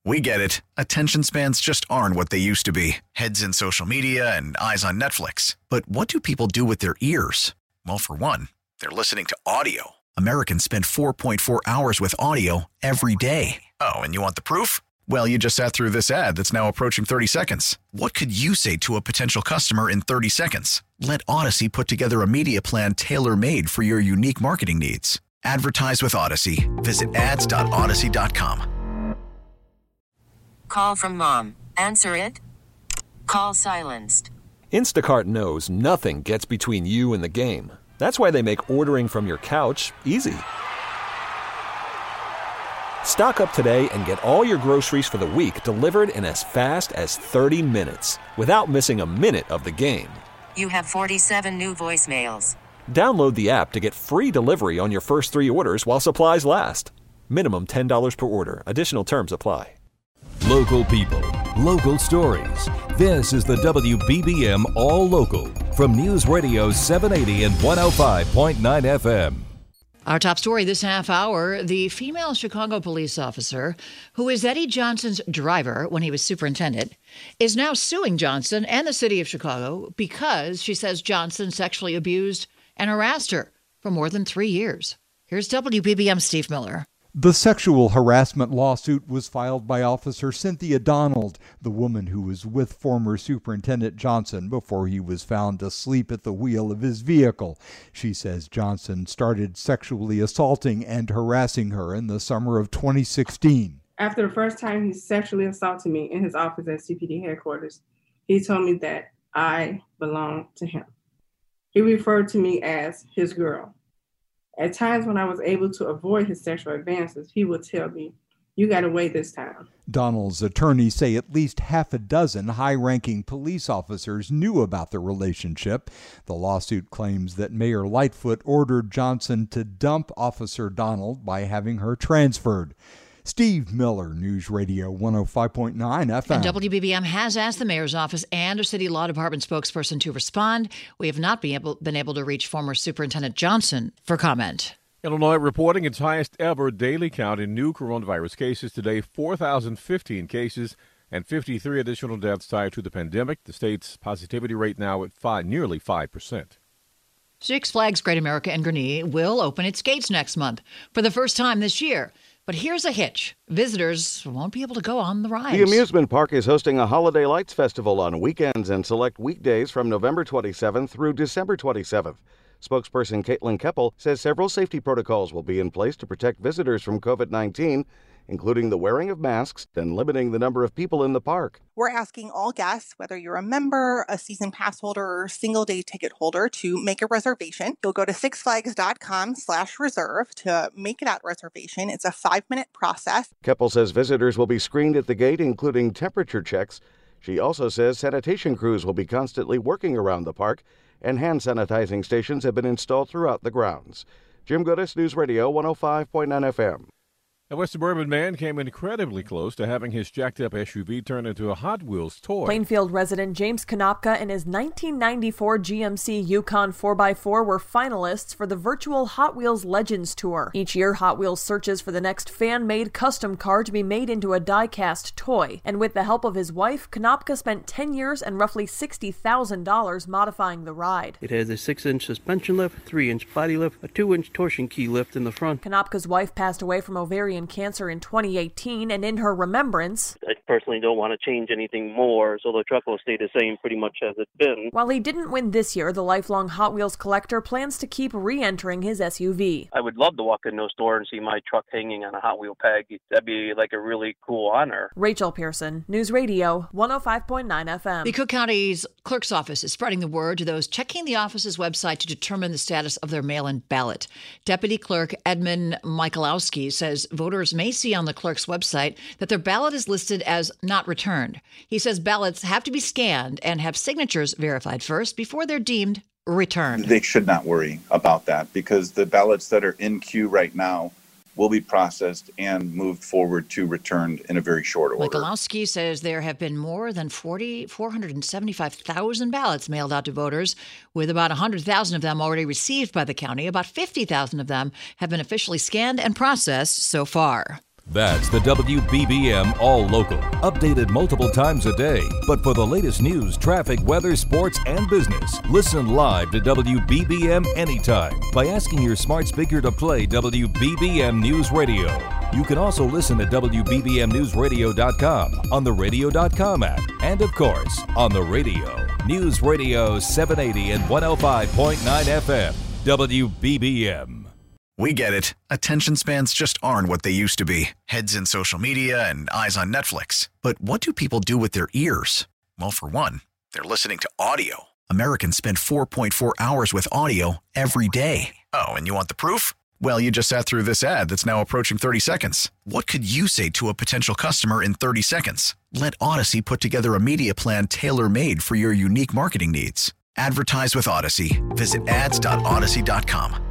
We get it. Attention spans just aren't what they used to be. Heads in social media and eyes on Netflix. But what do people do with their ears? Well, for one, they're listening to audio. Americans spend 4.4 hours with audio every day. Oh, and you want the proof? Well, you just sat through this ad that's now approaching 30 seconds. What could you say to a potential customer in 30 seconds? Let Odyssey put together a media plan tailor-made for your unique marketing needs. Advertise with Odyssey. Visit ads.odyssey.com. Call from mom. Answer it. Call silenced. Instacart knows nothing gets between you and the game. That's why they make ordering from your couch easy. Stock up today and get all your groceries for the week delivered in as fast as 30 minutes without missing a minute of the game. You have 47 new voicemails. Download the app to get free delivery on your first 3 orders while supplies last. Minimum $10 per order. Additional terms apply. Local people, local stories. This is the WBBM All Local from News Radio 780 and 105.9 FM. Our top story this half hour, the female Chicago police officer, who is Eddie Johnson's driver when he was superintendent, is now suing Johnson and the city of Chicago because she says Johnson sexually abused and harassed her for more than 3 years. Here's WBBM's Steve Miller. The sexual harassment lawsuit was filed by Officer Cynthia Donald, the woman who was with former Superintendent Johnson before he was found asleep at the wheel of his vehicle. She says Johnson started sexually assaulting and harassing her in the summer of 2016. After the first time he sexually assaulted me in his office at CPD headquarters, he told me that I belonged to him. He referred to me as his girl. At times when I was able to avoid his sexual advances, he would tell me, "You got away this time." Donald's attorneys say at least half a dozen high-ranking police officers knew about the relationship. The lawsuit claims that Mayor Lightfoot ordered Johnson to dump Officer Donald by having her transferred. Steve Miller, News Radio 105.9 FM. And WBBM has asked the mayor's office and a city law department spokesperson to respond. We have not been able to reach former Superintendent Johnson for comment. Illinois reporting its highest ever daily count in new coronavirus cases today, 4,015 cases and 53 additional deaths tied to the pandemic. The state's positivity rate now at nearly 5%. Six Flags Great America in Gurnee will open its gates next month for the first time this year. But here's a hitch. Visitors won't be able to go on the rides. The amusement park is hosting a Holiday Lights Festival on weekends and select weekdays from November 27th through December 27th. Spokesperson Caitlin Keppel says several safety protocols will be in place to protect visitors from COVID-19, including the wearing of masks and limiting the number of people in the park. We're asking all guests, whether you're a member, a season pass holder, or single-day ticket holder, to make a reservation. You'll go to sixflags.com/reserve to make that reservation. It's a 5-minute process. Keppel says visitors will be screened at the gate, including temperature checks. She also says sanitation crews will be constantly working around the park, and hand sanitizing stations have been installed throughout the grounds. Jim Goodis, News Radio 105.9 FM. A West Suburban man came incredibly close to having his jacked-up SUV turned into a Hot Wheels toy. Plainfield resident James Konopka and his 1994 GMC Yukon 4x4 were finalists for the virtual Hot Wheels Legends Tour. Each year, Hot Wheels searches for the next fan-made custom car to be made into a die-cast toy. And with the help of his wife, Konopka spent 10 years and roughly $60,000 modifying the ride. It has a 6-inch suspension lift, 3-inch body lift, a 2-inch torsion key lift in the front. Konopka's wife passed away from ovarian cancer in 2018, and in her remembrance, I personally don't want to change anything more, so the truck will stay the same pretty much as it's been. While he didn't win this year, the lifelong Hot Wheels collector plans to keep re-entering his SUV. I would love to walk in those stores and see my truck hanging on a Hot Wheel peg. That'd be like a really cool honor. Rachel Pearson, News Radio 105.9 FM. The Cook County's clerk's office is spreading the word to those checking the office's website to determine the status of their mail-in ballot. Deputy Clerk Edmund Michalowski says voters may see on the clerk's website that their ballot is listed as not returned. He says ballots have to be scanned and have signatures verified first before they're deemed returned. They should not worry about that because the ballots that are in queue right now will be processed and moved forward to returned in a very short order. Michalowski says there have been more than 475,000 ballots mailed out to voters, with about 100,000 of them already received by the county. About 50,000 of them have been officially scanned and processed so far. That's the WBBM All Local. Updated multiple times a day. But for the latest news, traffic, weather, sports, and business, listen live to WBBM anytime by asking your smart speaker to play WBBM News Radio. You can also listen at WBBMNewsRadio.com, on the Radio.com app, and of course, on the radio. News Radio 780 and 105.9 FM, WBBM. We get it. Attention spans just aren't what they used to be. Heads in social media and eyes on Netflix. But what do people do with their ears? Well, for one, they're listening to audio. Americans spend 4.4 hours with audio every day. Oh, and you want the proof? Well, you just sat through this ad that's now approaching 30 seconds. What could you say to a potential customer in 30 seconds? Let Odyssey put together a media plan tailor-made for your unique marketing needs. Advertise with Odyssey. Visit ads.odyssey.com.